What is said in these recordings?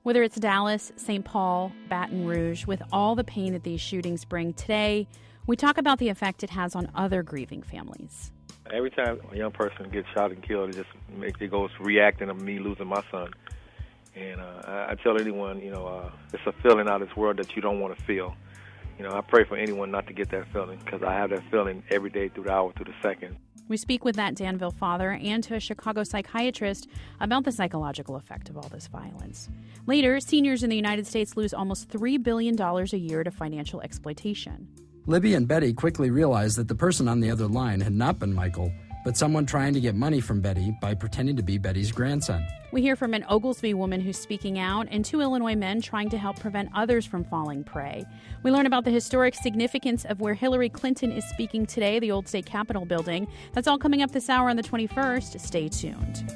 Whether it's Dallas, St. Paul, Baton Rouge, with all the pain that these shootings bring today, we talk about the effect it has on other grieving families. Every time a young person gets shot and killed, it goes reacting to me losing my son. And I tell anyone, it's a feeling out of this world that you don't want to feel. I pray for anyone not to get that feeling, because I have that feeling every day through the hour, through the second. We speak with that Danville father and to a Chicago psychiatrist about the psychological effect of all this violence. Later, seniors in the United States lose almost $3 billion a year to financial exploitation. Libby and Betty quickly realized that the person on the other line had not been Michael, but someone trying to get money from Betty by pretending to be Betty's grandson. We hear from an Oglesby woman who's speaking out and two Illinois men trying to help prevent others from falling prey. We learn about the historic significance of where Hillary Clinton is speaking today, the old state capitol building. That's all coming up this hour on the 21st. Stay tuned.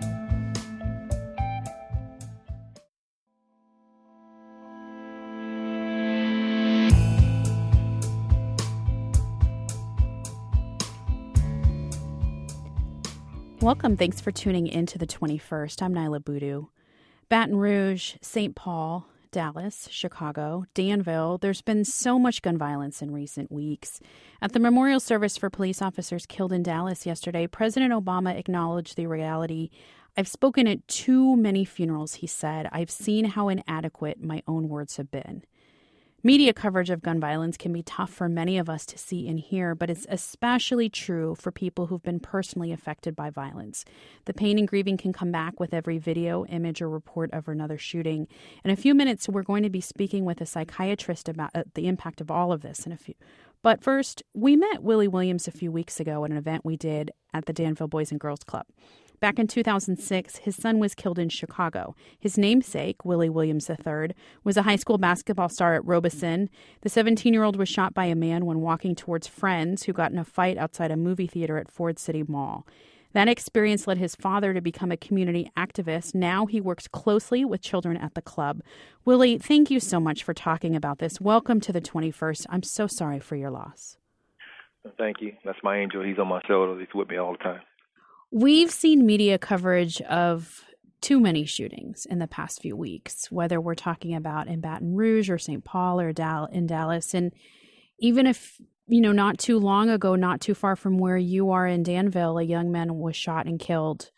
Welcome. Thanks for tuning in to the 21st. I'm Nyla Boodoo. Baton Rouge, St. Paul, Dallas, Chicago, Danville. There's been so much gun violence in recent weeks. At the memorial service for police officers killed in Dallas yesterday, President Obama acknowledged the reality. I've spoken at too many funerals, he said. I've seen how inadequate my own words have been. Media coverage of gun violence can be tough for many of us to see and hear, but it's especially true for people who've been personally affected by violence. The pain and grieving can come back with every video, image, or report of another shooting. In a few minutes, we're going to be speaking with a psychiatrist about the impact of all of this. But first, we met Willie Williams a few weeks ago at an event we did at the Danville Boys and Girls Club. Back in 2006, his son was killed in Chicago. His namesake, Willie Williams III, was a high school basketball star at Robeson. The 17-year-old was shot by a man when walking towards friends who got in a fight outside a movie theater at Ford City Mall. That experience led his father to become a community activist. Now he works closely with children at the club. Willie, thank you so much for talking about this. Welcome to the 21st. I'm so sorry for your loss. Thank you. That's my angel. He's on my shoulder. He's with me all the time. We've seen media coverage of too many shootings in the past few weeks, whether we're talking about in Baton Rouge or St. Paul or in Dallas. And even if, not too long ago, not too far from where you are in Danville, a young man was shot and killed.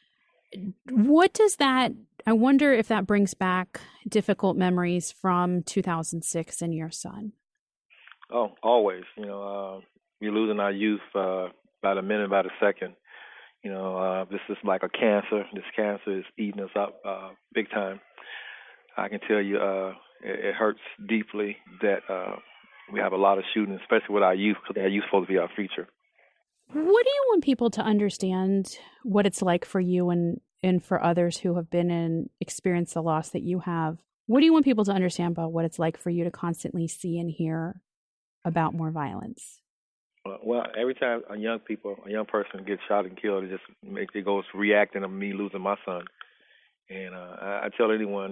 I wonder if that brings back difficult memories from 2006 and your son. Oh, always. We're losing our youth by the minute, by the second. This is like a cancer. This cancer is eating us up big time. I can tell you it hurts deeply that we have a lot of shootings, especially with our youth, because our youth is supposed to be our future. What do you want people to understand what it's like for you and for others who have been and experienced the loss that you have? What do you want people to understand about what it's like for you to constantly see and hear about more violence? Well, every time a young person gets shot and killed, it goes reacting to me losing my son. And I tell anyone,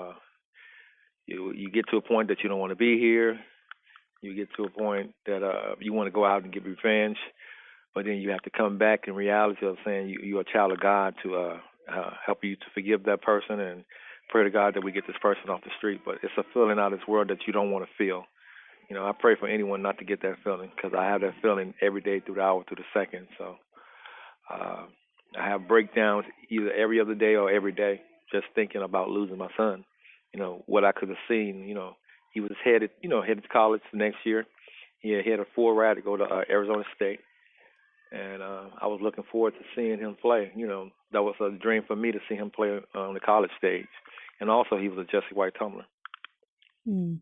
you get to a point that you don't want to be here. You get to a point that you want to go out and get revenge, but then you have to come back in reality of saying you're a child of God to help you to forgive that person and pray to God that we get this person off the street. But it's a feeling out of this world that you don't want to feel. I pray for anyone not to get that feeling, because I have that feeling every day through the hour, through the second. So I have breakdowns either every other day or every day, just thinking about losing my son. What I could have seen. He was headed to college the next year. He had a full ride to go to Arizona State, and I was looking forward to seeing him play. That was a dream for me to see him play on the college stage, and also he was a Jesse White tumbler. Mm.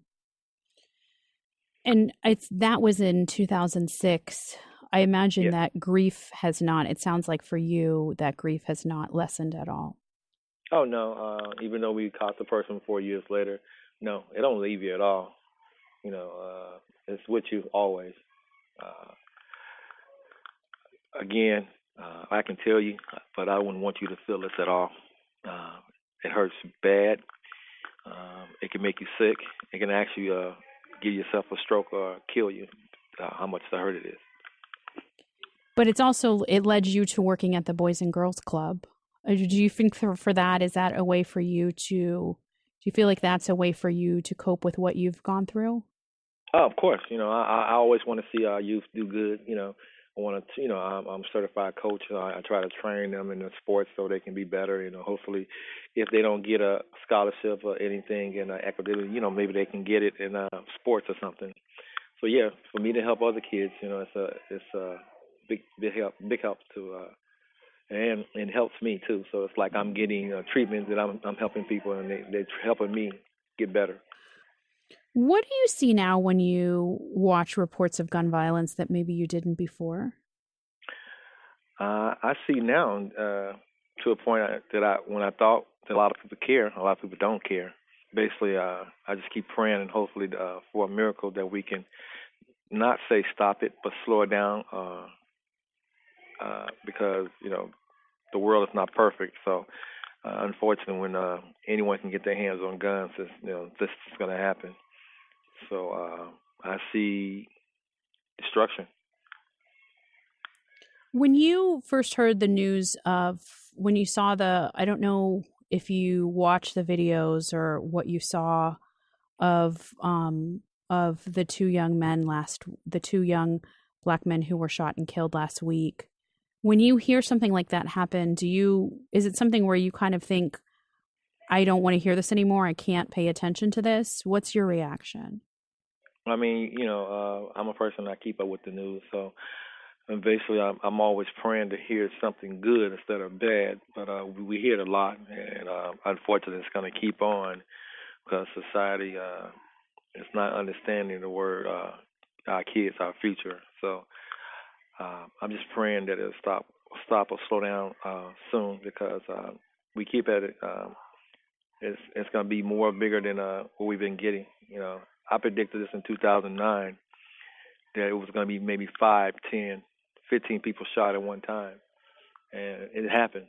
And that was in 2006. I imagine that grief has not, it sounds like for you, that grief has not lessened at all. Oh, no. Even though we caught the person 4 years later, no, it don't leave you at all. It's with you always. Again, I can tell you, but I wouldn't want you to feel this at all. It hurts bad. It can make you sick. It can actually give yourself a stroke or kill you, how much the hurt it is. But it led you to working at the Boys and Girls Club. Do you think for that, is that a way for you to you feel like that's a way for you to cope with what you've gone through? Oh, of course. I always want to see our youth do good. I want to, I'm a certified coach. I try to train them in the sports so they can be better. Hopefully, if they don't get a scholarship or anything in academic, maybe they can get it in sports or something. So yeah, for me to help other kids, it's a big help to, and it helps me too. So it's like I'm getting treatment that I'm helping people, and they're helping me get better. What do you see now when you watch reports of gun violence that maybe you didn't before? I see now to a point that when I thought that a lot of people care, a lot of people don't care. Basically, I just keep praying and hopefully for a miracle that we can not say stop it, but slow it down because, the world is not perfect. So, unfortunately, when anyone can get their hands on guns, this is going to happen. So I see destruction. When you first heard the news when you saw I don't know if you watched the videos or what you saw of the two young Black men who were shot and killed last week. When you hear something like that happen, is it something where you kind of think, I don't want to hear this anymore, I can't pay attention to this? What's your reaction? I mean, I'm a person that keep up with the news, so basically I'm always praying to hear something good instead of bad. But we hear it a lot, and unfortunately, it's going to keep on because society is not understanding the word our kids, our future. So I'm just praying that it'll stop or slow down soon because we keep at it. It's going to be bigger than what we've been getting. I predicted this in 2009 that it was going to be maybe 5, 10, 15 people shot at one time, and it happened.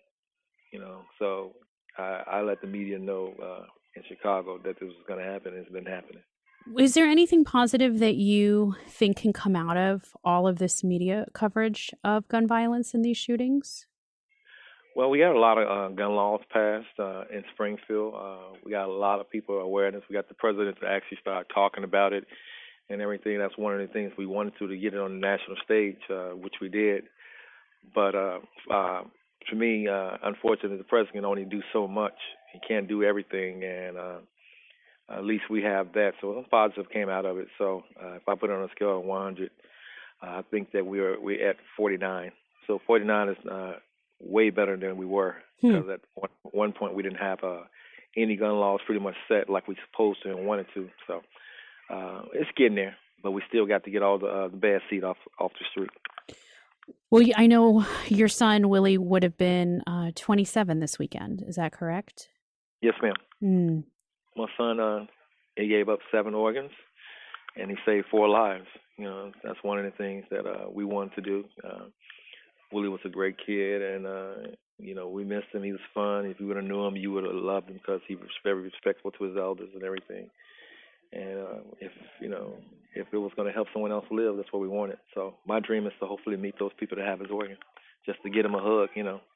So I let the media know in Chicago that this was going to happen, and it's been happening. Is there anything positive that you think can come out of all of this media coverage of gun violence and these shootings? Well, we got a lot of gun laws passed in Springfield. We got a lot of people awareness. We got the president to actually start talking about it and everything. That's one of the things we wanted to get it on the national stage, which we did. But for me, unfortunately, the president can only do so much. He can't do everything, and at least we have that. So some positive came out of it. So if I put it on a scale of 100, I think that we're at 49. So 49 is way better than we were because at one point we didn't have any gun laws pretty much set like we supposed to and wanted to. So it's getting there, but we still got to get all the bad seed off the street. Well, I know your son Willie would have been 27 this weekend. Is that correct? Yes, ma'am. My son, he gave up 7 organs, and he saved 4 lives. That's one of the things that we wanted to do. Willie was a great kid, and we missed him. He was fun. If you would have knew him, you would have loved him because he was very respectful to his elders and everything. And if it was going to help someone else live, that's what we wanted. So my dream is to hopefully meet those people that have his organ, just to get them a hug,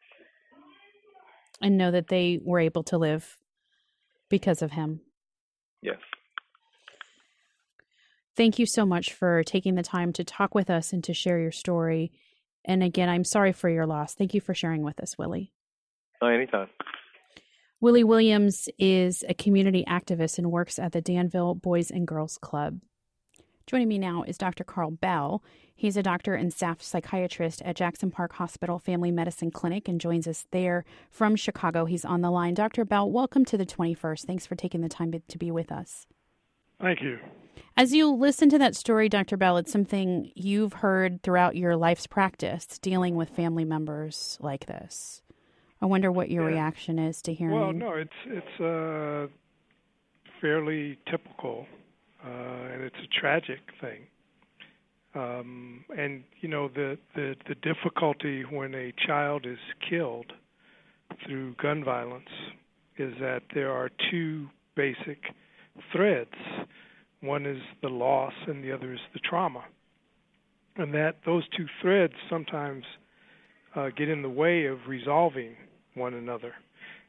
And know that they were able to live because of him. Yes. Thank you so much for taking the time to talk with us and to share your story. And again, I'm sorry for your loss. Thank you for sharing with us, Willie. Anytime. Willie Williams is a community activist and works at the Danville Boys and Girls Club. Joining me now is Dr. Carl Bell. He's a doctor and staff psychiatrist at Jackson Park Hospital Family Medicine Clinic and joins us there from Chicago. He's on the line. Dr. Bell, welcome to the 21st. Thanks for taking the time to be with us. Thank you. As you listen to that story, Dr. Bell, it's something you've heard throughout your life's practice, dealing with family members like this. I wonder what your reaction is to hearing. Well, no, it's fairly typical, and it's a tragic thing. And the difficulty when a child is killed through gun violence is that there are 2 basic threads. One is the loss, and the other is the trauma, and that those 2 threads sometimes get in the way of resolving one another.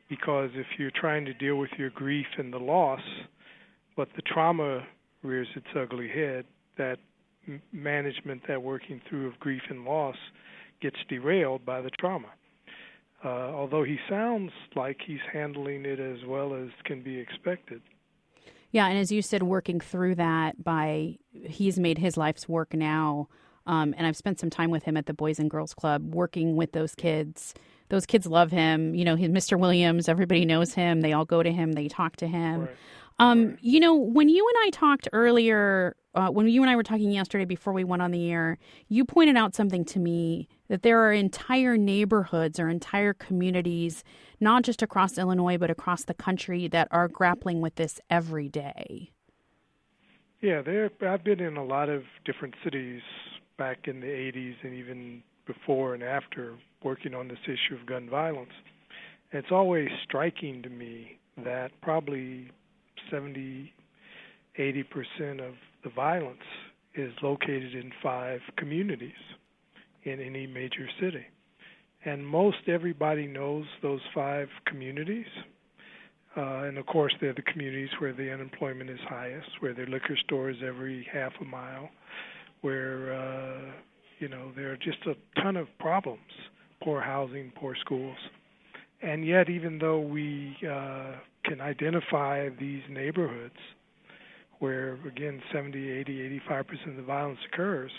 because if you're trying to deal with your grief and the loss, but the trauma rears its ugly head, that management, that working through of grief and loss gets derailed by the trauma. Although he sounds like he's handling it as well as can be expected. Yeah, and as you said, working through that he's made his life's work now. And I've spent some time with him at the Boys and Girls Club working with those kids. Those kids love him. You know, he's Mr. Williams, everybody knows him. They all go to him. They talk to him. Right. You know, when you and I talked earlier, when you and I were talking yesterday before we went on the air, you pointed out something to me, that there are entire neighborhoods or entire communities, not just across Illinois, but across the country, that are grappling with this every day. Yeah, I've been in a lot of different cities back in the 80s and even before and after working on this issue of gun violence. And it's always striking to me that probably 70, 80% of the violence is located in 5 communities in any major city. And most everybody knows those 5 communities. And of course, they're the communities where the unemployment is highest, where there are liquor stores every half a mile, where, there are just a ton of problems, poor housing, poor schools. And yet, even though we can identify these neighborhoods where, again, 70, 80, 85% of the violence occurs,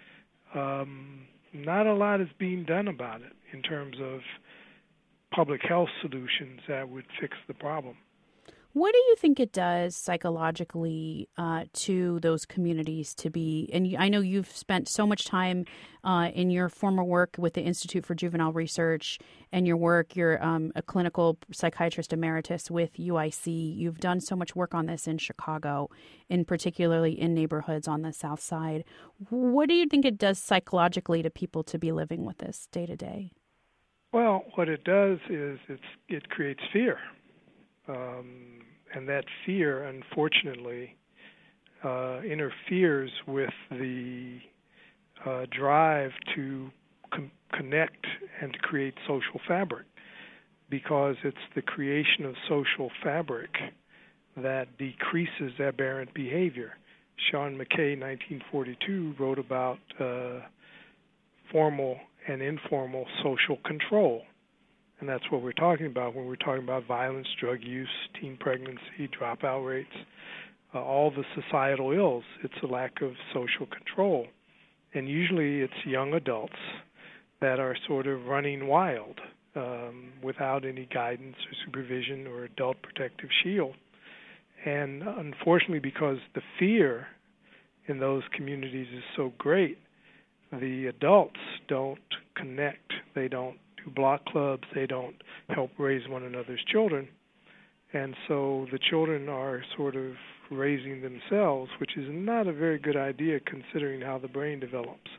not a lot is being done about it in terms of public health solutions that would fix the problem. What do you think it does psychologically to those communities to be, and I know you've spent so much time in your former work with the Institute for Juvenile Research and your work, you're a clinical psychiatrist emeritus with UIC. You've done so much work on this in Chicago, in particularly in neighborhoods on the South Side. What do you think it does psychologically to people to be living with this day to day? Well, what it does is it creates fear. And that fear, unfortunately, interferes with the drive to connect and to create social fabric, because it's the creation of social fabric that decreases aberrant behavior. Sean McKay, 1942, wrote about formal and informal social control. And that's what we're talking about when we're talking about violence, drug use, teen pregnancy, dropout rates, all the societal ills. It's a lack of social control. And usually it's young adults that are sort of running wild without any guidance or supervision or adult protective shield. And unfortunately, because the fear in those communities is so great, the adults don't connect. They don't do block clubs. They don't help raise one another's children. And so the children are sort of raising themselves, which is not a very good idea considering how the brain develops.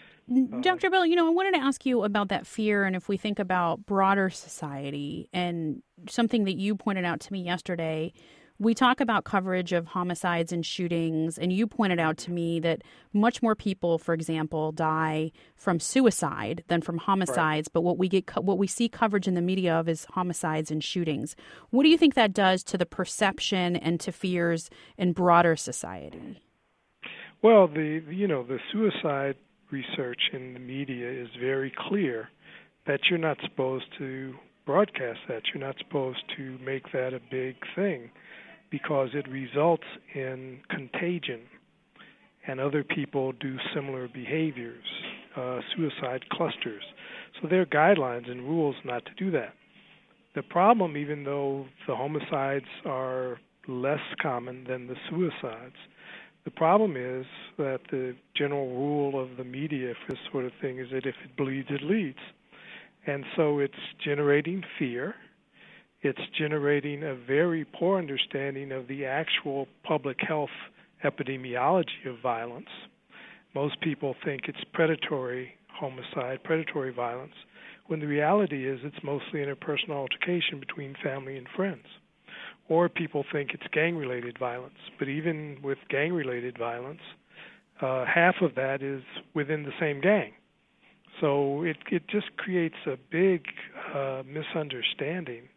Dr. Bell, I wanted to ask you about that fear, and if we think about broader society and something that you pointed out to me yesterday. We talk about coverage of homicides and shootings, and you pointed out to me that much more people, for example, die from suicide than from homicides. Right. But what we see coverage in the media of is homicides and shootings. What do you think that does to the perception and to fears in broader society? Well, the suicide research in the media is very clear that you're not supposed to broadcast that. You're not supposed to make that a big thing, because it results in contagion, and other people do similar behaviors, suicide clusters. So there are guidelines and rules not to do that. The problem, even though the homicides are less common than the suicides, the problem is that the general rule of the media for this sort of thing is that if it bleeds, it leads. And so it's generating fear. It's generating a very poor understanding of the actual public health epidemiology of violence. Most people think it's predatory homicide, predatory violence, when the reality is it's mostly interpersonal altercation between family and friends. Or people think it's gang-related violence. But even with gang-related violence, half of that is within the same gang. So it just creates a big misunderstanding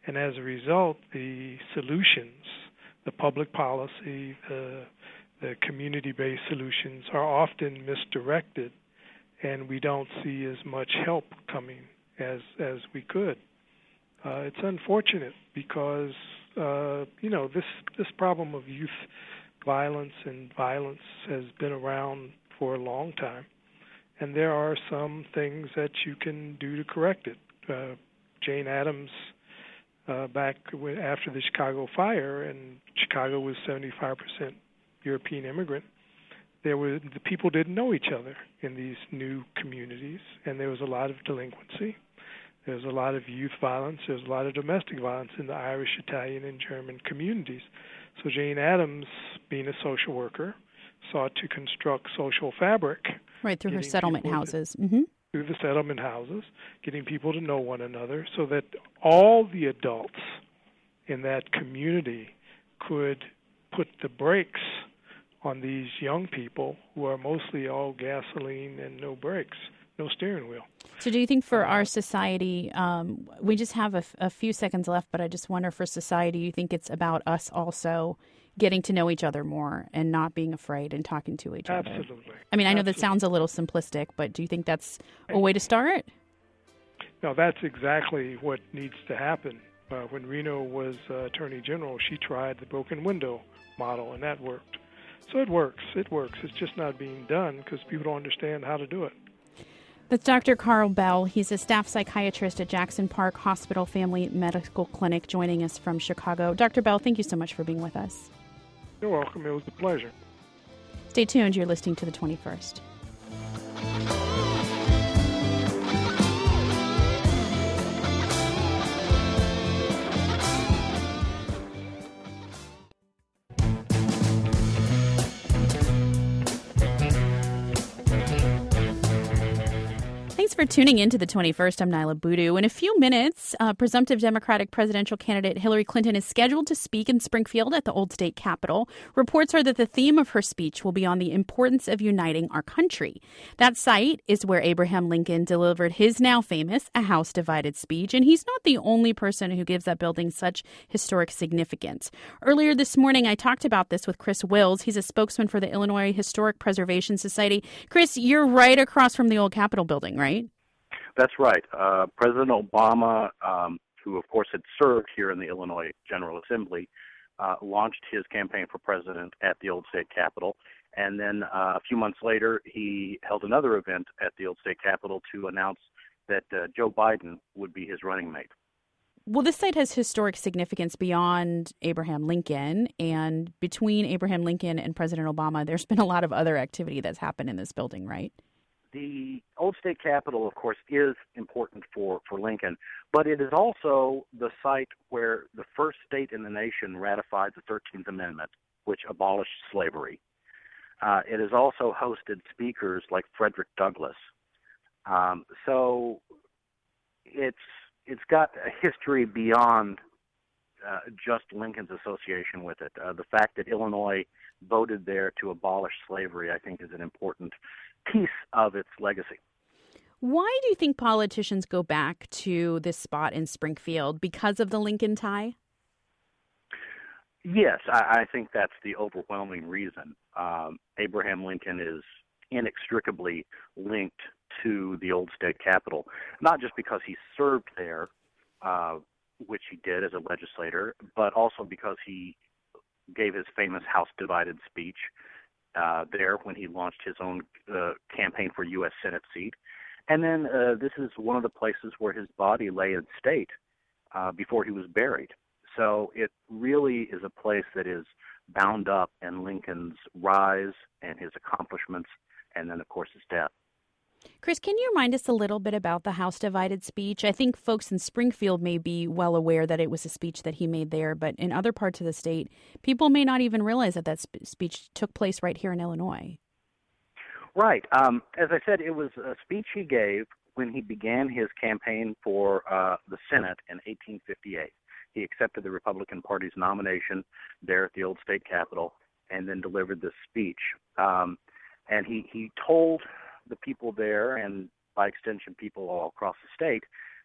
And as a result, the solutions, the public policy, the community-based solutions are often misdirected, and we don't see as much help coming as we could. It's unfortunate because this problem of youth violence and violence has been around for a long time, and there are some things that you can do to correct it. Jane Addams, back after the Chicago fire, and Chicago was 75% European immigrant, the people didn't know each other in these new communities, and there was a lot of delinquency. There was a lot of youth violence. There was a lot of domestic violence in the Irish, Italian, and German communities. So Jane Addams, being a social worker, sought to construct social fabric. Right, through her settlement houses. Through the settlement houses, getting people to know one another so that all the adults in that community could put the brakes on these young people who are mostly all gasoline and no brakes, no steering wheel. So do you think for our society, we just have a few seconds left, but I just wonder for society, you think it's about us also getting to know each other more and not being afraid and talking to each other? Absolutely. I mean, I know that sounds a little simplistic, but do you think that's a way to start? No, that's exactly what needs to happen. When Reno was Attorney General, she tried the broken window model, and that worked. So it works. It works. It's just not being done because people don't understand how to do it. That's Dr. Carl Bell. He's a staff psychiatrist at Jackson Park Hospital Family Medical Clinic, joining us from Chicago. Dr. Bell, thank you so much for being with us. You're welcome. It was a pleasure. Stay tuned. You're listening to The 21st. Thanks for tuning in to The 21st. I'm Nyla Boodoo. In a few minutes, presumptive Democratic presidential candidate Hillary Clinton is scheduled to speak in Springfield at the Old State Capitol. Reports are that the theme of her speech will be on the importance of uniting our country. That site is where Abraham Lincoln delivered his now famous A House Divided speech, and he's not the only person who gives that building such historic significance. Earlier this morning, I talked about this with Chris Wills. He's a spokesman for the Illinois Historic Preservation Society. Chris, you're right across from the old Capitol building, right? That's right. President Obama, who of course had served here in the Illinois General Assembly, launched his campaign for president at the Old State Capitol. And then a few months later, he held another event at the Old State Capitol to announce that Joe Biden would be his running mate. Well, this site has historic significance beyond Abraham Lincoln. And between Abraham Lincoln and President Obama, there's been a lot of other activity that's happened in this building, right? The Old State Capitol, of course, is important for Lincoln, but it is also the site where the first state in the nation ratified the 13th Amendment, which abolished slavery. It has also hosted speakers like Frederick Douglass. So it's got a history beyond just Lincoln's association with it. The fact that Illinois voted there to abolish slavery, I think, is an important piece of its legacy. Why do you think politicians go back to this spot in Springfield? Because of the Lincoln tie? Yes, I think that's the overwhelming reason. Abraham Lincoln is inextricably linked to the Old State Capitol, not just because he served there, which he did as a legislator, but also because he gave his famous House Divided speech there when he launched his own campaign for U.S. Senate seat. And then this is one of the places where his body lay in state before he was buried. So it really is a place that is bound up in Lincoln's rise and his accomplishments, and then, of course, his death. Chris, can you remind us a little bit about the House Divided speech? I think folks in Springfield may be well aware that it was a speech that he made there, but in other parts of the state, people may not even realize that speech took place right here in Illinois. Right. As I said, it was a speech he gave when he began his campaign for the Senate in 1858. He accepted the Republican Party's nomination there at the Old State Capitol and then delivered this speech. And he told the people there, and by extension people all across the state,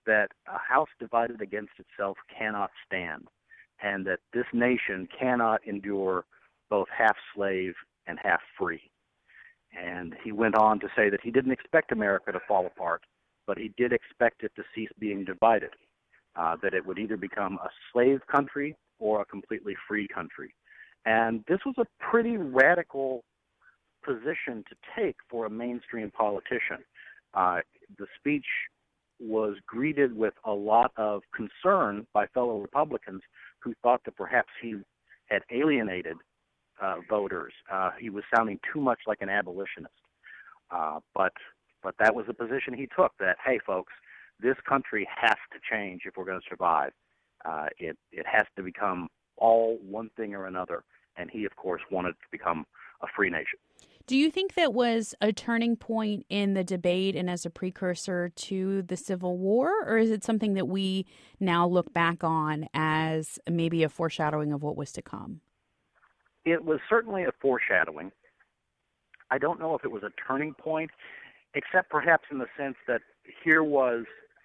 that a house divided against itself cannot stand, and that this nation cannot endure both half slave and half free. And he went on to say that he didn't expect America to fall apart, but he did expect it to cease being divided, that it would either become a slave country or a completely free country. And this was a pretty radical position to take for a mainstream politician. The speech was greeted with a lot of concern by fellow Republicans who thought that perhaps he had alienated voters. He was sounding too much like an abolitionist. But that was the position he took, that, hey, folks, this country has to change if we're going to survive. It has to become all one thing or another. And he, of course, wanted to become a free nation. Do you think that was a turning point in the debate and as a precursor to the Civil War, or is it something that we now look back on as maybe a foreshadowing of what was to come? It was certainly a foreshadowing. I don't know if it was a turning point, except perhaps in the sense that here was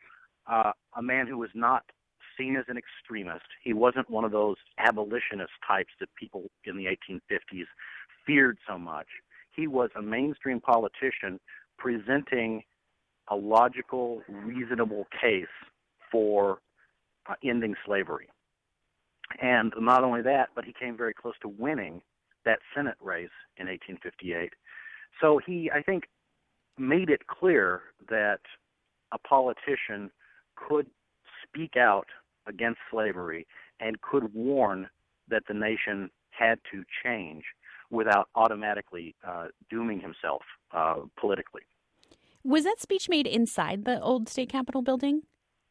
a man who was not seen as an extremist. He wasn't one of those abolitionist types that people in the 1850s feared so much. He was a mainstream politician presenting a logical, reasonable case for ending slavery. And not only that, but he came very close to winning that Senate race in 1858. So he, I think, made it clear that a politician could speak out against slavery and could warn that the nation had to change without automatically dooming himself politically. Was that speech made inside the old state capitol building?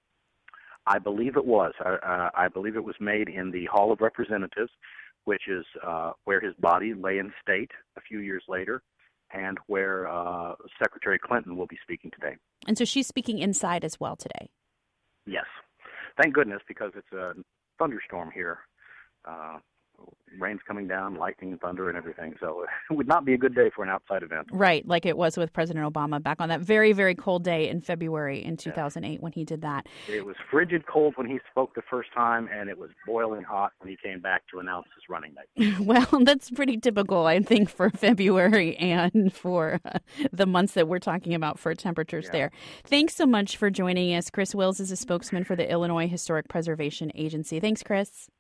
I believe it was. I believe it was made in the Hall of Representatives, which is where his body lay in state a few years later, and where Secretary Clinton will be speaking today. And so she's speaking inside as well today? Yes. Thank goodness, because it's a thunderstorm here. Rain's coming down, lightning and thunder and everything. So it would not be a good day for an outside event. Right, like it was with President Obama back on that very, very cold day in February in 2008 when he did that. It was frigid cold when he spoke the first time, and it was boiling hot when he came back to announce his running mate. Well, that's pretty typical, I think, for February and for the months that we're talking about for temperatures there. Thanks so much for joining us. Chris Wills is a spokesman for the Illinois Historic Preservation Agency. Thanks, Chris.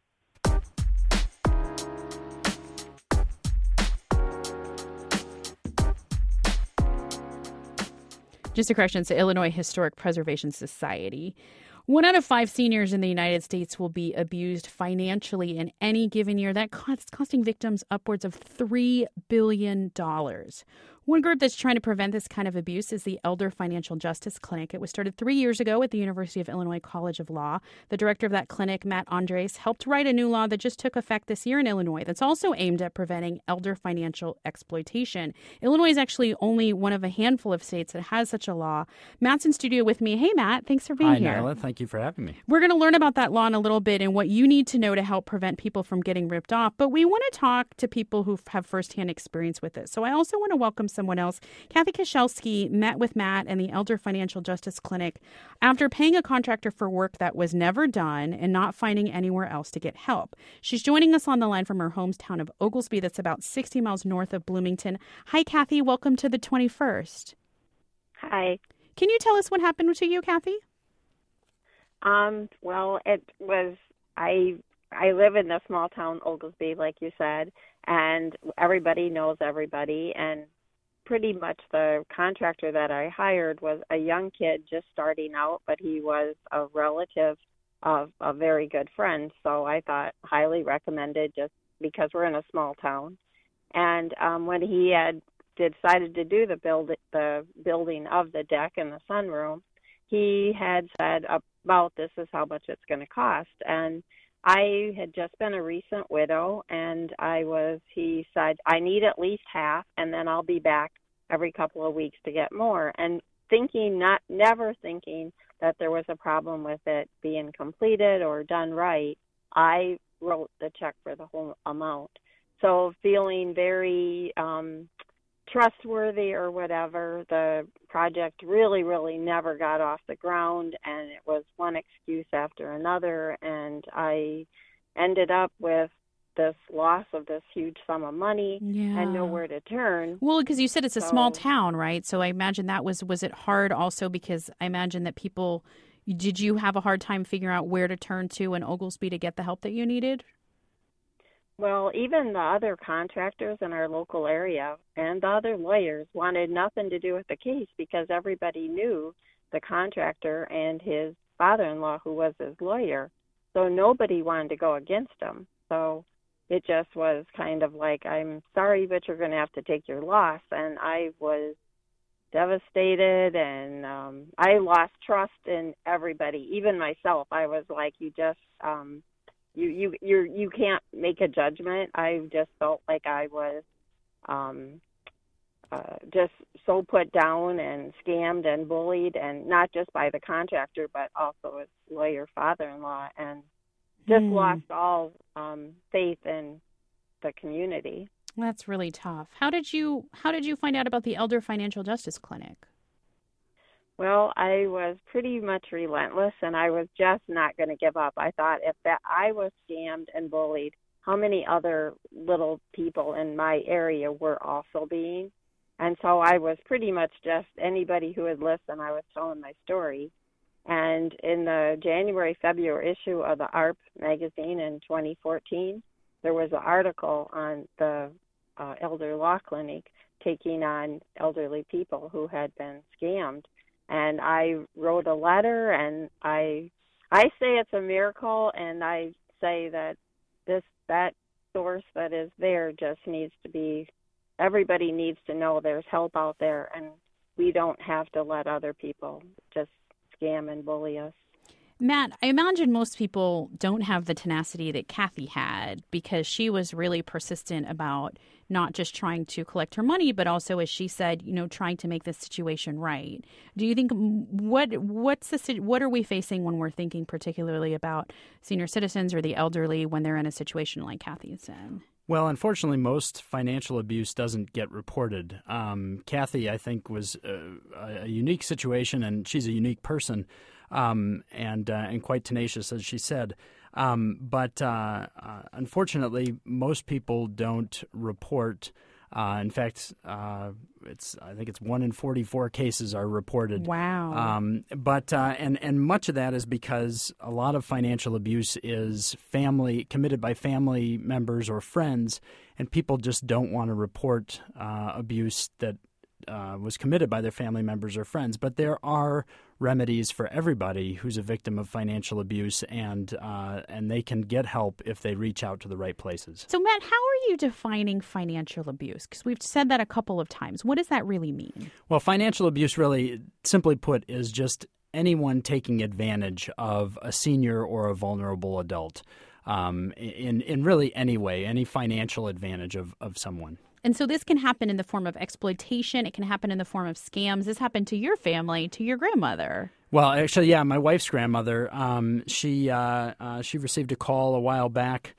Just a correction, it's the Illinois Historic Preservation Society. 1 out of 5 seniors in the United States will be abused financially in any given year. That's costing victims upwards of $3 billion. One group that's trying to prevent this kind of abuse is the Elder Financial Justice Clinic. It was started 3 years ago at the University of Illinois College of Law. The director of that clinic, Matt Andres, helped write a new law that just took effect this year in Illinois that's also aimed at preventing elder financial exploitation. Illinois is actually only one of a handful of states that has such a law. Matt's in studio with me. Hey, Matt, thanks for being here. Hi, Nyla. Thank you for having me. We're going to learn about that law in a little bit and what you need to know to help prevent people from getting ripped off. But we want to talk to people who have firsthand experience with it. So I also want to welcome someone else. Kathy Koshelski met with Matt and the Elder Financial Justice Clinic after paying a contractor for work that was never done and not finding anywhere else to get help. She's joining us on the line from her hometown of Oglesby, that's about 60 miles north of Bloomington. Hi, Kathy. Welcome to the 21st. Hi. Can you tell us what happened to you, Kathy? Well, it was, I live in the small town Oglesby, like you said, and everybody knows everybody, and pretty much the contractor that I hired was a young kid just starting out, but he was a relative of a very good friend, so I thought highly recommended just because we're in a small town. And when he had decided to do the building of the deck and the sunroom, he had said about this is how much it's going to cost. And I had just been a recent widow, and he said, I need at least half, and then I'll be back every couple of weeks to get more. And never thinking that there was a problem with it being completed or done right, I wrote the check for the whole amount. So feeling very trustworthy or whatever. The project really, really never got off the ground, and it was one excuse after another, and I ended up with this loss of this huge sum of money and nowhere to turn. Well, because you said it's a small town, right? So I imagine that was it hard also because I imagine that people, did you have a hard time figuring out where to turn to in Oglesby to get the help that you needed? Well, even the other contractors in our local area and the other lawyers wanted nothing to do with the case because everybody knew the contractor and his father-in-law who was his lawyer. So nobody wanted to go against him. So it just was kind of like, I'm sorry, but you're going to have to take your loss. And I was devastated, and I lost trust in everybody, even myself. I was like, you can't make a judgment. I just felt like I was just so put down and scammed and bullied, and not just by the contractor, but also his lawyer father-in-law, and just lost all faith in the community. That's really tough. How did you find out about the Elder Financial Justice Clinic? Well, I was pretty much relentless, and I was just not going to give up. I thought if that I was scammed and bullied, how many other little people in my area were also being? And so I was pretty much just anybody who would listen, I was telling my story. And in the January-February issue of the ARP magazine in 2014, there was an article on the Elder Law Clinic taking on elderly people who had been scammed. And I wrote a letter, and I say it's a miracle, and I say that that source that is there just needs to be, everybody needs to know there's help out there, and we don't have to let other people just scam and bully us. Matt, I imagine most people don't have the tenacity that Kathy had because she was really persistent about not just trying to collect her money, but also, as she said, trying to make this situation right. Do you think what are we facing when we're thinking particularly about senior citizens or the elderly when they're in a situation like Kathy's in? Well, unfortunately, most financial abuse doesn't get reported. Kathy, I think, was a unique situation, and she's a unique person. And quite tenacious, as she said. But unfortunately, most people don't report. In fact, I think it's 1 in 44 cases are reported. Wow. But much of that is because a lot of financial abuse is committed by family members or friends, and people just don't want to report abuse that was committed by their family members or friends. But there are remedies for everybody who's a victim of financial abuse, and they can get help if they reach out to the right places. So, Matt, how are you defining financial abuse? Because we've said that a couple of times. What does that really mean? Well, financial abuse, really, simply put, is just anyone taking advantage of a senior or a vulnerable adult in really any way, any financial advantage of someone. And so this can happen in the form of exploitation. It can happen in the form of scams. This happened to your family, to your grandmother. Well, actually, yeah, my wife's grandmother. She received a call a while back,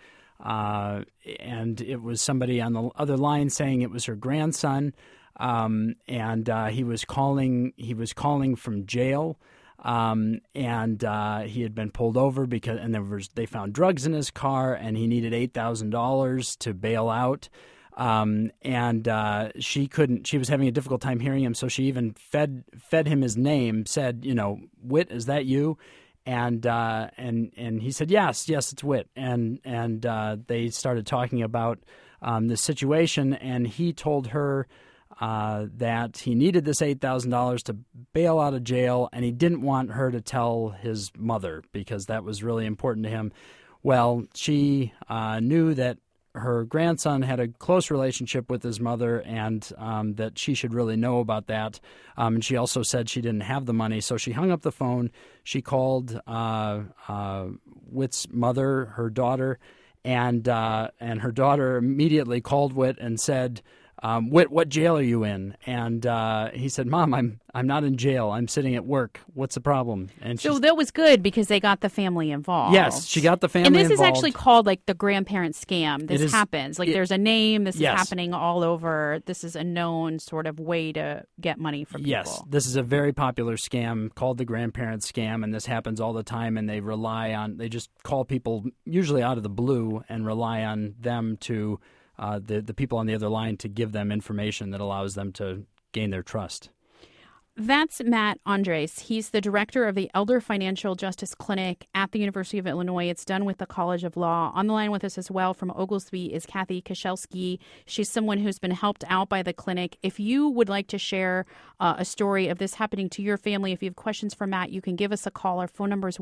and it was somebody on the other line saying it was her grandson, and he was calling from jail. And he had been pulled over they found drugs in his car, and he needed $8,000 to bail out. She was having a difficult time hearing him, so she even fed him his name, said, Whit, is that you? And he said, yes, it's Whit. And they started talking about the situation, and he told her that he needed this $8,000 to bail out of jail, and he didn't want her to tell his mother because that was really important to him. Well, she knew that her grandson had a close relationship with his mother, and that she should really know about that. And she also said she didn't have the money, so she hung up the phone. She called Whit's mother, her daughter, and her daughter immediately called Whit and said, Whit, what jail are you in? And he said, Mom, I'm not in jail. I'm sitting at work. What's the problem? And so that was good because they got the family involved. Yes, she got the family involved. And this is actually called like the grandparent scam. This happens. Like there's a name. This is happening all over. This is a known sort of way to get money from people. Yes, this is a very popular scam called the grandparent scam, and this happens all the time, and they just call people usually out of the blue and rely on them to the people on the other line to give them information that allows them to gain their trust. That's Matt Andres. He's the director of the Elder Financial Justice Clinic at the University of Illinois. It's done with the College of Law. On the line with us as well from Oglesby is Kathy Koszelski. She's someone who's been helped out by the clinic. If you would like to share a story of this happening to your family, if you have questions for Matt, you can give us a call. Our phone number is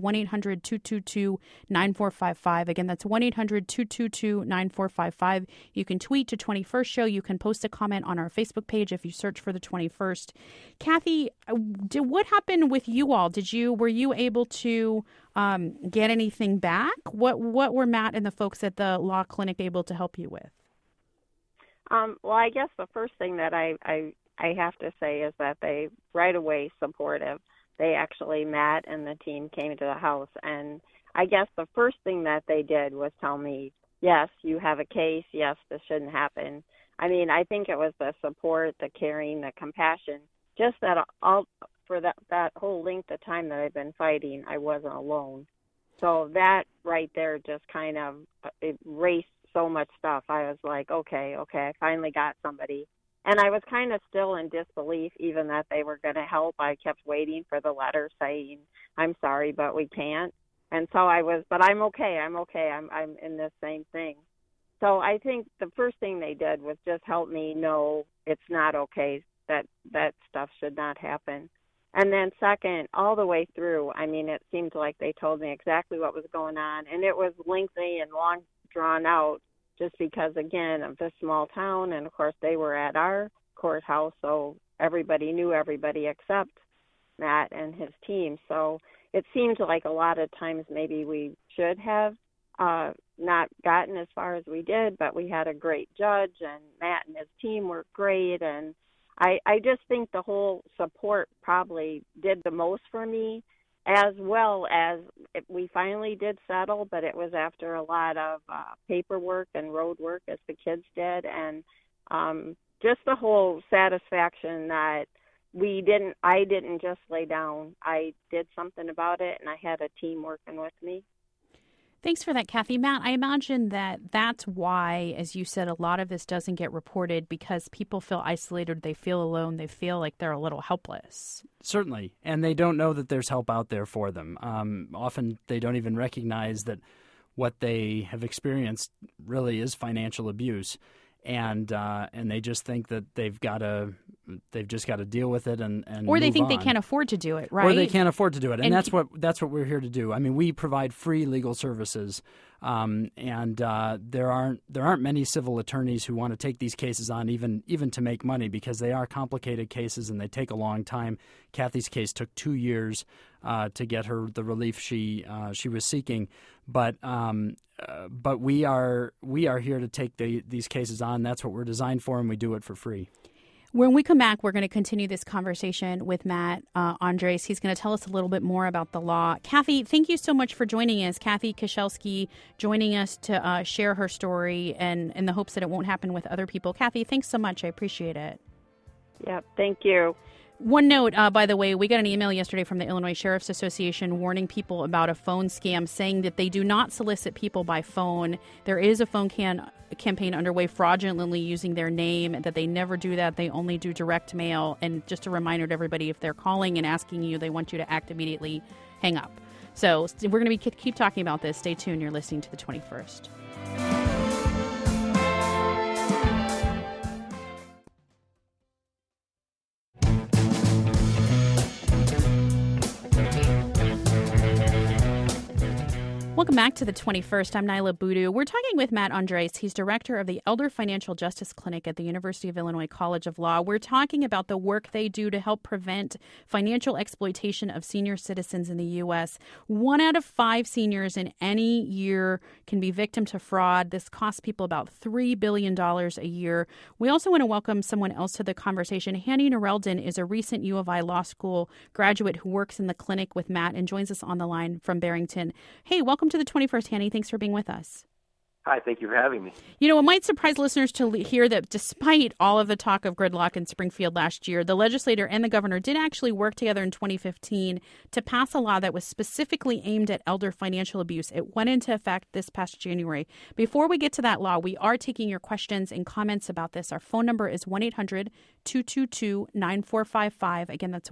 1-800-222-9455. Again, that's 1-800-222-9455. You can tweet to 21st Show. You can post a comment on our Facebook page if you search for the 21st. Kathy, what happened with you all? Were you able to get anything back? What were Matt and the folks at the law clinic able to help you with? Well, I guess the first thing that I have to say is that they right away supportive. They actually, Matt and the team came to the house, and I guess the first thing that they did was tell me, yes, you have a case. Yes, this shouldn't happen. I mean, I think it was the support, the caring, the compassion. Just that for that whole length of time that I've been fighting, I wasn't alone. So that right there just kind of erased so much stuff. I was like, okay, I finally got somebody. And I was kind of still in disbelief, even that they were going to help. I kept waiting for the letter saying, I'm sorry, but we can't. And so but I'm okay. I'm in this same thing. So I think the first thing they did was just help me know it's not okay. That stuff should not happen. And then second, all the way through, I mean, it seemed like they told me exactly what was going on. And it was lengthy and long drawn out just because, again, of this small town. And, of course, they were at our courthouse, so everybody knew everybody except Matt and his team. So it seemed like a lot of times maybe we should have not gotten as far as we did, but we had a great judge, and Matt and his team were great. And I just think the whole support probably did the most for me, as well as we finally did settle, but it was after a lot of paperwork and road work, as the kids did, and just the whole satisfaction that I didn't just lay down. I did something about it, and I had a team working with me. Thanks for that, Kathy. Matt, I imagine that's why, as you said, a lot of this doesn't get reported because people feel isolated, they feel alone, they feel like they're a little helpless. Certainly, and they don't know that there's help out there for them. Often they don't even recognize that what they have experienced really is financial abuse, and they just think that they've just got to deal with it and or they think on. They can't afford to do it, right? Or they can't afford to do it, and that's what we're here to do. I mean, we provide free legal services, and there aren't many civil attorneys who want to take these cases on, even to make money, because they are complicated cases and they take a long time. Kathy's case took 2 years to get her the relief she was seeking, but we are here to take these cases on. That's what we're designed for, and we do it for free. When we come back, we're going to continue this conversation with Matt Andres. He's going to tell us a little bit more about the law. Kathy, thank you so much for joining us. Kathy Koszelski joining us to share her story, and in the hopes that it won't happen with other people. Kathy, thanks so much. I appreciate it. Yep, thank you. One note, by the way, we got an email yesterday from the Illinois Sheriff's Association warning people about a phone scam, saying that they do not solicit people by phone. There is a phone campaign underway fraudulently using their name, that they never do that. They only do direct mail. And just a reminder to everybody, if they're calling and asking you, they want you to act immediately, hang up. So we're going to keep talking about this. Stay tuned. You're listening to the 21st. Welcome back to the 21st. I'm Nyla Boodoo. We're talking with Matt Andres. He's director of the Elder Financial Justice Clinic at the University of Illinois College of Law. We're talking about the work they do to help prevent financial exploitation of senior citizens in the U.S. 1 out of 5 seniors in any year can be victim to fraud. This costs people about $3 billion a year. We also want to welcome someone else to the conversation. Hanny Noreldin is a recent U of I Law School graduate who works in the clinic with Matt and joins us on the line from Barrington. Hey, welcome to the 21st, Hanny. Thanks for being with us. Hi, thank you for having me. You know, it might surprise listeners to hear that despite all of the talk of gridlock in Springfield last year, the legislator and the governor did actually work together in 2015 to pass a law that was specifically aimed at elder financial abuse. It went into effect this past January. Before we get to that law, we are taking your questions and comments about this. Our phone number is 1-800-222-9455. Again, that's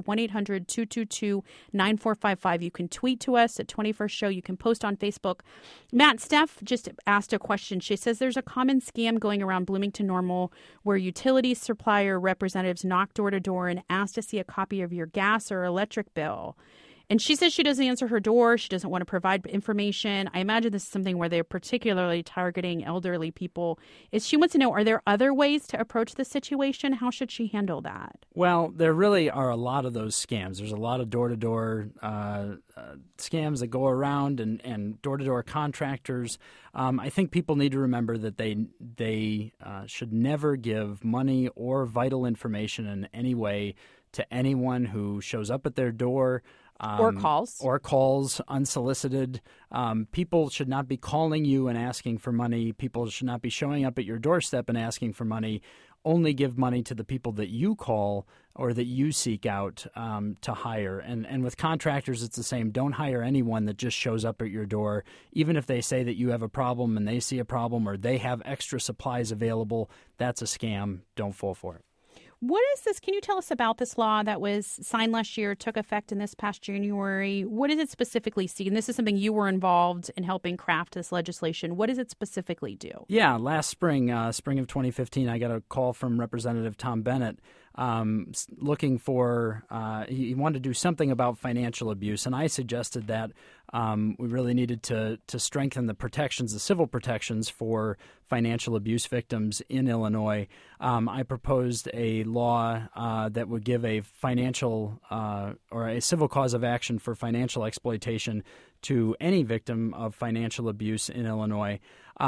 1-800-222-9455. You can tweet to us at 21st Show. You can post on Facebook. Matt, Steph just asked a question. She says there's a common scam going around Bloomington Normal where utility supplier representatives knock door to door and ask to see a copy of your gas or electric bill. And she says she doesn't answer her door. She doesn't want to provide information. I imagine this is something where they're particularly targeting elderly people. She wants to know, are there other ways to approach the situation? How should she handle that? Well, there really are a lot of those scams. There's a lot of door-to-door scams that go around and door-to-door contractors. I think people need to remember that they should never give money or vital information in any way to anyone who shows up at their door. Or calls unsolicited. People should not be calling you and asking for money. People should not be showing up at your doorstep and asking for money. Only give money to the people that you call or that you seek out to hire. And with contractors, it's the same. Don't hire anyone that just shows up at your door. Even if they say that you have a problem and they see a problem or they have extra supplies available, that's a scam. Don't fall for it. What is this? Can you tell us about this law that was signed last year, took effect in this past January? What does it specifically see? And this is something you were involved in helping craft this legislation. What does it specifically do? Yeah, last spring of 2015, I got a call from Representative Tom Bennett looking for he wanted to do something about financial abuse, and I suggested that we really needed to strengthen the protections, the civil protections for financial abuse victims in Illinois. I proposed a law that would give a financial or a civil cause of action for financial exploitation to any victim of financial abuse in Illinois.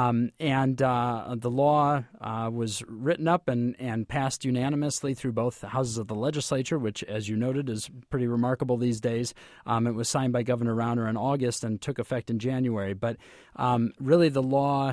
The law was written up and passed unanimously through both houses of the legislature, which, as you noted, is pretty remarkable these days. It was signed by Governor Rauner in August and took effect in January. But really the law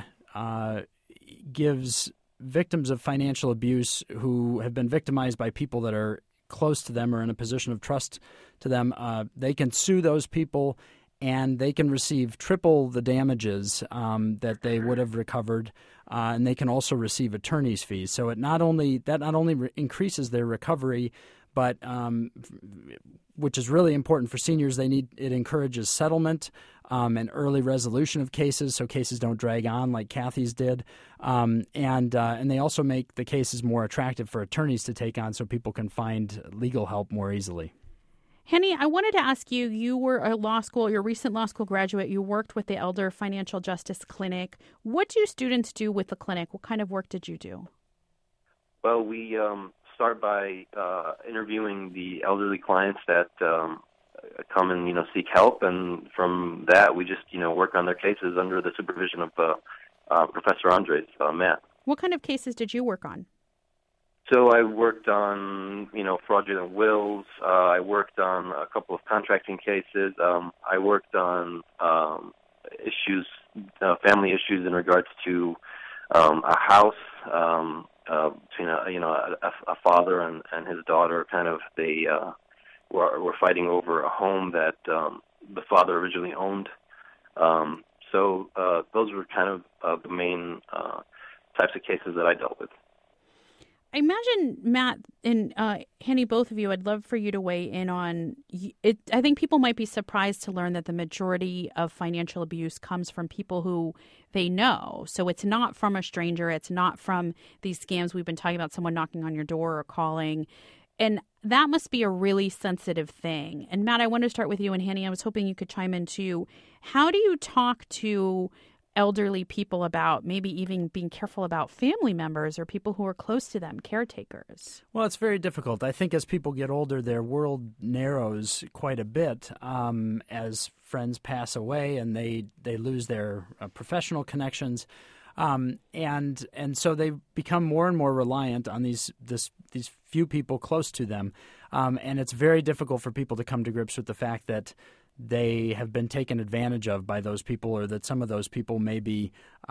gives victims of financial abuse who have been victimized by people that are close to them or in a position of trust to them, they can sue those people and they can receive triple the damages that they would have recovered, and they can also receive attorney's fees. So it not only increases their recovery, but which is really important for seniors. It encourages settlement and early resolution of cases, so cases don't drag on like Kathy's did, and they also make the cases more attractive for attorneys to take on, so people can find legal help more easily. Henny, I wanted to ask you, you were a you're a recent law school graduate. You worked with the Elder Financial Justice Clinic. What do students do with the clinic? What kind of work did you do? Well, we start by interviewing the elderly clients that come and, seek help. And from that, we just, work on their cases under the supervision of Professor Andres, Matt. What kind of cases did you work on? So I worked on, fraudulent wills. I worked on a couple of contracting cases. I worked on issues, family issues in regards to a house between a father and his daughter. Kind of they were fighting over a home that the father originally owned. So those were kind of the main types of cases that I dealt with. I imagine, Matt and Henny, both of you, I'd love for you to weigh in on it. I think people might be surprised to learn that the majority of financial abuse comes from people who they know. So it's not from a stranger. It's not from these scams we've been talking about, someone knocking on your door or calling. And that must be a really sensitive thing. And Matt, I want to start with you, and Hanny, I was hoping you could chime in too. How do you talk to elderly people about maybe even being careful about family members or people who are close to them, caretakers? Well, it's very difficult. I think as people get older, their world narrows quite a bit as friends pass away and they lose their professional connections. And so they become more and more reliant on these few people close to them. And it's very difficult for people to come to grips with the fact that they have been taken advantage of by those people, or that some of those people may be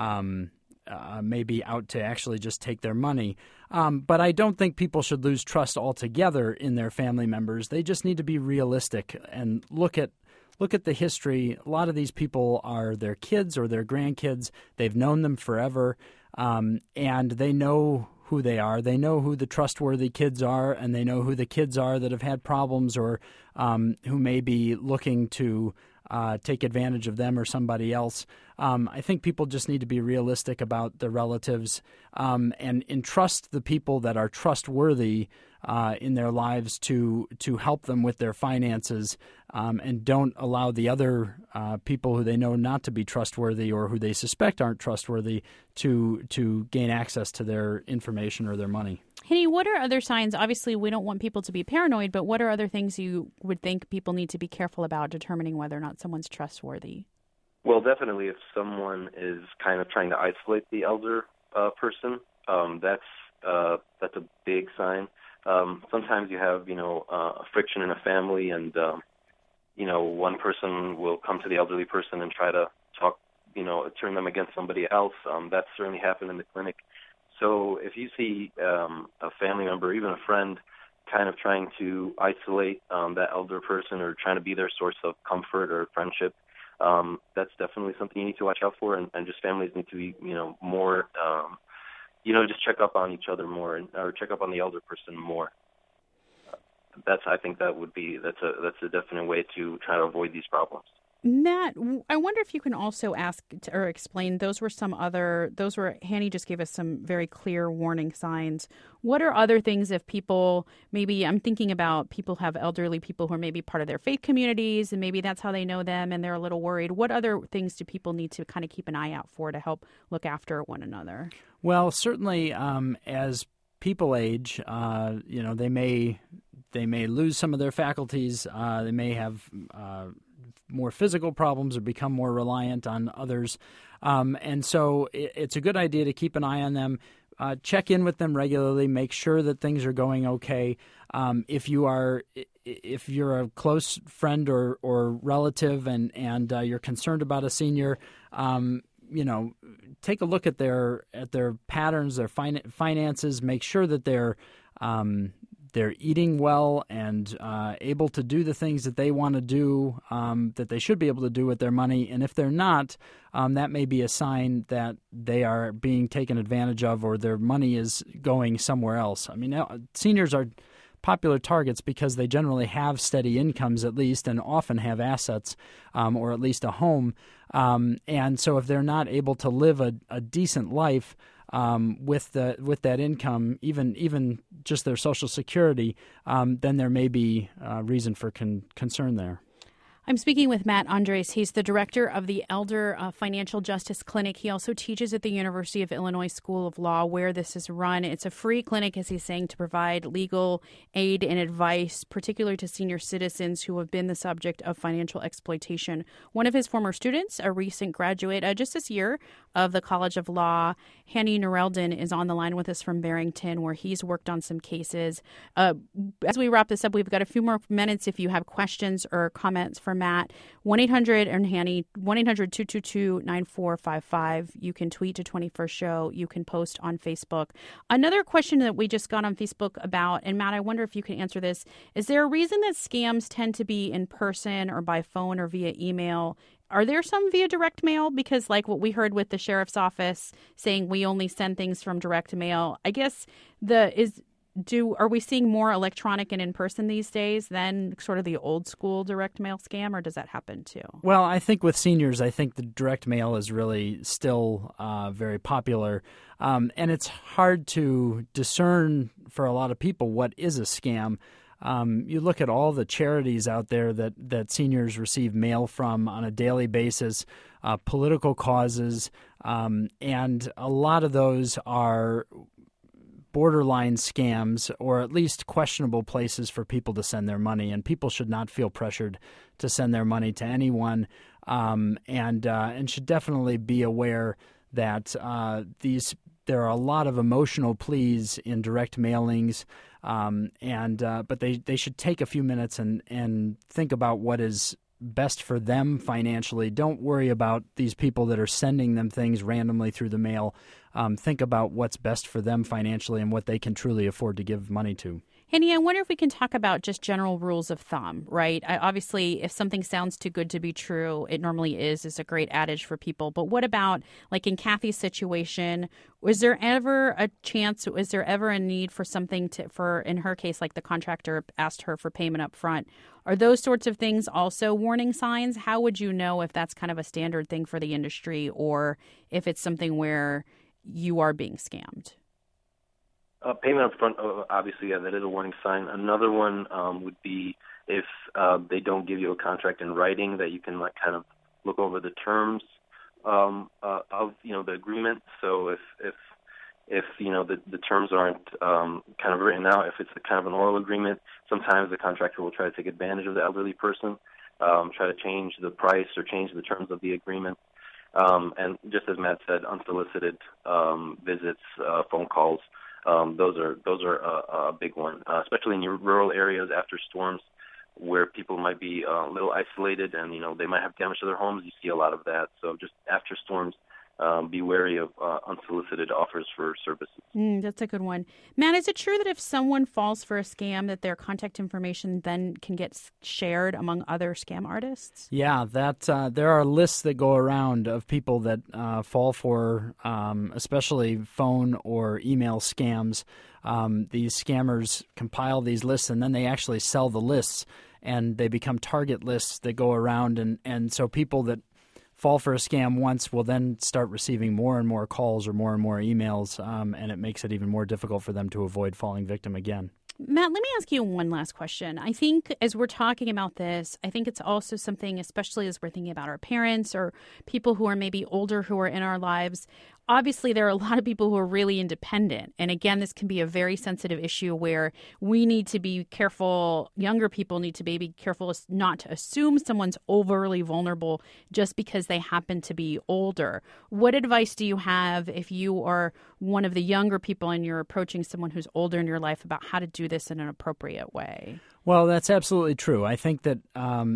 out to actually just take their money. But I don't think people should lose trust altogether in their family members. They just need to be realistic and look at the history. A lot of these people are their kids or their grandkids. They've known them forever, and they know who they are. They know who the trustworthy kids are, and they know who the kids are that have had problems or who may be looking to take advantage of them or somebody else. I think people just need to be realistic about their relatives and entrust the people that are trustworthy in their lives to help them with their finances, and don't allow the other people who they know not to be trustworthy or who they suspect aren't trustworthy to gain access to their information or their money. Henny, what are other signs? Obviously, we don't want people to be paranoid, but what are other things you would think people need to be careful about determining whether or not someone's trustworthy? Well, definitely if someone is kind of trying to isolate the elder person, that's a big sign. Sometimes you have, friction in a family, and, one person will come to the elderly person and try to talk, turn them against somebody else. That's certainly happened in the clinic. So if you see a family member, even a friend, kind of trying to isolate that elder person or trying to be their source of comfort or friendship, that's definitely something you need to watch out for, and just families need to be, more, just check up on each other more, or check up on the elder person more. I think that's a definite way to try to avoid these problems. Matt, I wonder if you can also ask or explain, Hanny just gave us some very clear warning signs. What are other things if people, maybe I'm thinking about people have elderly people who are maybe part of their faith communities and maybe that's how they know them and they're a little worried. What other things do people need to kind of keep an eye out for to help look after one another? Well, certainly as people age, they may lose some of their faculties. They may have more physical problems or become more reliant on others. And so it's a good idea to keep an eye on them, check in with them regularly, make sure that things are going okay. If you're a close friend or relative and you're concerned about a senior, take a look at their patterns, their finances, make sure that they're eating well and able to do the things that they want to do, that they should be able to do with their money. And if they're not, that may be a sign that they are being taken advantage of or their money is going somewhere else. I mean, seniors are popular targets because they generally have steady incomes at least and often have assets or at least a home. And so if they're not able to live a decent life with that income, even just their Social Security, then there may be reason for concern there. I'm speaking with Matt Andres. He's the director of the Elder Financial Justice Clinic. He also teaches at the University of Illinois School of Law, where this is run. It's a free clinic, as he's saying, to provide legal aid and advice, particularly to senior citizens who have been the subject of financial exploitation. One of his former students, a recent graduate just this year of the College of Law, Hanny Norelden, is on the line with us from Barrington, where he's worked on some cases. As we wrap this up, we've got a few more minutes if you have questions or comments for Matt. 1-800 and Hanny, 1-800-222-9455. You can tweet to 21st Show. You can post on Facebook. Another question that we just got on Facebook about, and Matt, I wonder if you can answer this. Is there a reason that scams tend to be in person or by phone or via email? Are there some via direct mail? Because like what we heard with the sheriff's office saying we only send things from direct mail, I guess are we seeing more electronic and in person these days than sort of the old school direct mail scam, or does that happen too? Well, I think with seniors, I think the direct mail is really still very popular, and it's hard to discern for a lot of people what is a scam. You look at all the charities out there that seniors receive mail from on a daily basis, political causes, and a lot of those are borderline scams, or at least questionable places for people to send their money. And people should not feel pressured to send their money to anyone, and should definitely be aware that there are a lot of emotional pleas in direct mailings, but they should take a few minutes and think about what is best for them financially. Don't worry about these people that are sending them things randomly through the mail. Think about what's best for them financially and what they can truly afford to give money to. Henny, I wonder if we can talk about just general rules of thumb, right? Obviously, if something sounds too good to be true, it normally is a great adage for people. But what about, like in Kathy's situation, was there ever a chance, was there ever a need for something in her case, like the contractor asked her for payment up front? Are those sorts of things also warning signs? How would you know if that's kind of a standard thing for the industry, or if it's something where you are being scammed? Payment up front, obviously, that is a warning sign. Another one would be if they don't give you a contract in writing, that you can kind of look over the terms of the agreement. So if the terms aren't kind of written out, if it's kind of an oral agreement, sometimes the contractor will try to take advantage of the elderly person, try to change the price or change the terms of the agreement. And just as Matt said, unsolicited visits, phone calls. Those are a big one, especially in your rural areas after storms, where people might be a little isolated and they might have damage to their homes. You see a lot of that. So just after storms, be wary of unsolicited offers for services. That's a good one. Matt, is it true that if someone falls for a scam, that their contact information then can get shared among other scam artists? Yeah, there are lists that go around of people that fall for especially phone or email scams. These scammers compile these lists, and then they actually sell the lists, and they become target lists that go around. And so people that fall for a scam once will then start receiving more and more calls or more emails, and it makes it even more difficult for them to avoid falling victim again. Matt, let me ask you one last question. I think as we're talking about this, I think it's also something, especially as we're thinking about our parents or people who are maybe older who are in our lives. Obviously, there are a lot of people who are really independent. And again, this can be a very sensitive issue where we need to be careful. Younger people need to be careful not to assume someone's overly vulnerable just because they happen to be older. What advice do you have if you are one of the younger people and you're approaching someone who's older in your life about how to do this in an appropriate way? Well, that's absolutely true. I think that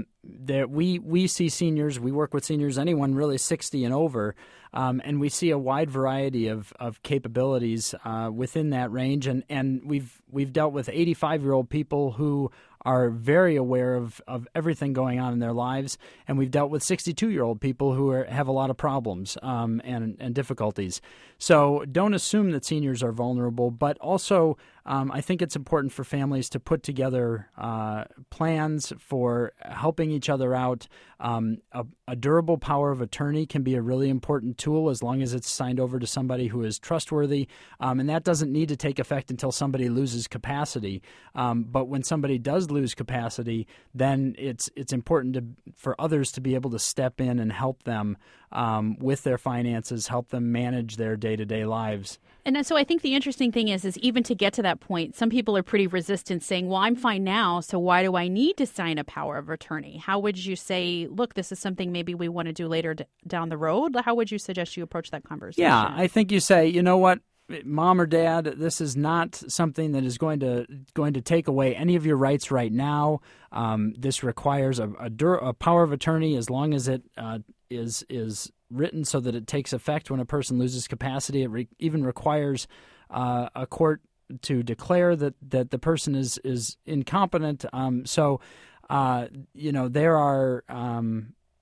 we see seniors, we work with seniors, anyone really 60 and over, and we see a wide variety of capabilities within that range. And we've dealt with 85-year-old people who are very aware of everything going on in their lives, and we've dealt with 62-year-old people who have a lot of problems and difficulties. So don't assume that seniors are vulnerable, but also I think it's important for families to put together plans for helping each other out. A durable power of attorney can be a really important tool as long as it's signed over to somebody who is trustworthy, and that doesn't need to take effect until somebody loses capacity. But when somebody does lose capacity, then it's important for others to be able to step in and help them with their finances, help them manage their day-to-day lives. And so I think the interesting thing is even to get to that point, some people are pretty resistant, saying, well, I'm fine now, so why do I need to sign a power of attorney? How would you say, look, this is something maybe we want to do later down the road? How would you suggest you approach that conversation? Yeah, I think you say, you know what, Mom or Dad, this is not something that is going to take away any of your rights right now. This requires a power of attorney as long as it is written so that it takes effect when a person loses capacity. It even requires a court to declare that the person is incompetent. So there are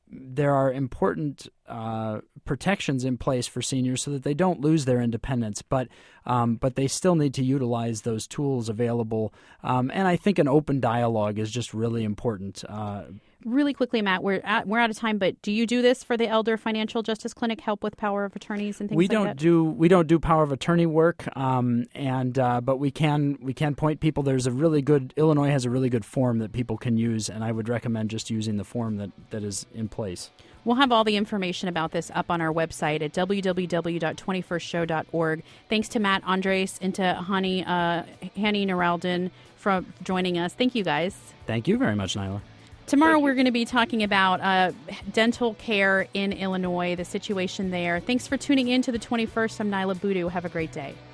there are important protections in place for seniors so that they don't lose their independence, but they still need to utilize those tools available. And I think an open dialogue is just really important. Really quickly, Matt, we're out of time, but do you do this for the Elder Financial Justice Clinic, help with power of attorneys and things like that? We don't do power of attorney work, but we can point people. Illinois has a really good form that people can use, and I would recommend just using the form that is in place. We'll have all the information about this up on our website at www.21stshow.org. Thanks to Matt Andres and to Hanny Naraldin for joining us. Thank you, guys. Thank you very much, Nyla. Tomorrow we're going to be talking about dental care in Illinois, the situation there. Thanks for tuning in to the 21st. I'm Nyla Boodoo. Have a great day.